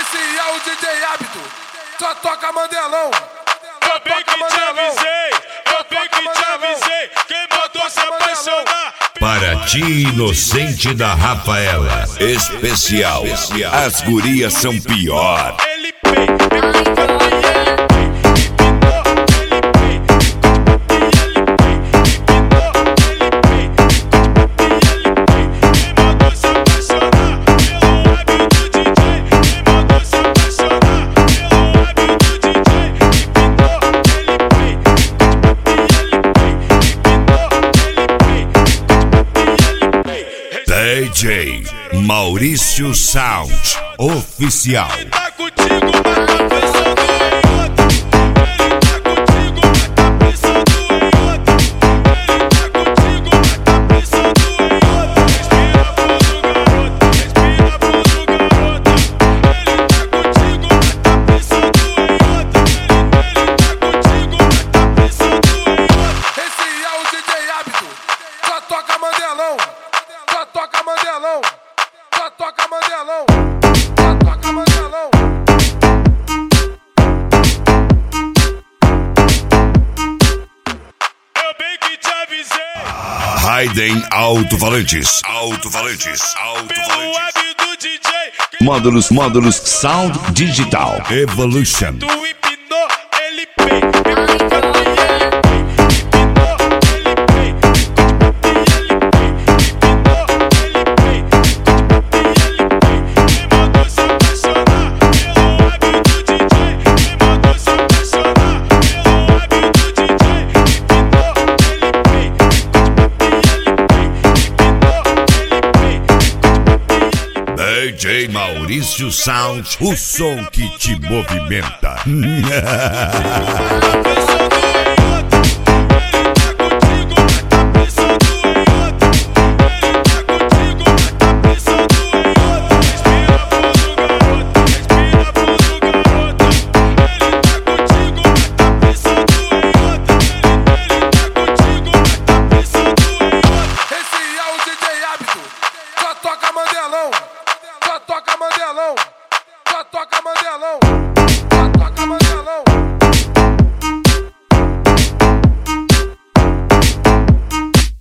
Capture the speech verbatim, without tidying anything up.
Esse é o D J Hábito, só toca Mandelão. Eu bem que te avisei, eu bem que te avisei. Quem mandou se apaixonar? Para ti, inocente da Rafaela, especial, as gurias são pior. Ele pei, D J Maurício Sound Oficial. tá contigo, mas tá pensando em outro. Ele tá contigo, mas tá pensando em outro. Ele tá contigo, mas tá pensando em outro. Respira fundo, garota, respira fundo, garota. Ele tá contigo, mas tá pensando em outro. Ele tá contigo, mas tá pensando em outro. Esse é o D J Hábito, só toca Mandelão. Só toca Mandelão, só toca Mandelão, só toca Mandelão. Eu bem que te avisei. Raiden Alto-Falantes. Alto-Falantes. Pelo Alto-Falantes. hábito do D J. Módulos, módulos Sound Digital Evolution. Tu empinou, ele pei. Ele pei, ele pei. Empinou, ele pei. Ele pei. Empinou, ele pei. Ele pei. Quem mandou se apaixonar? Pelo hábito do D J. Quem mandou se apaixonar? Pelo hábito do D J. Empinou, ele pei. Ele pei. Empinou, ele pei. D J Maurício Sound, o som que te movimenta. Esse é o D J Hábito, só toca Mandelão, só toca Mandelão, só toca Mandelão.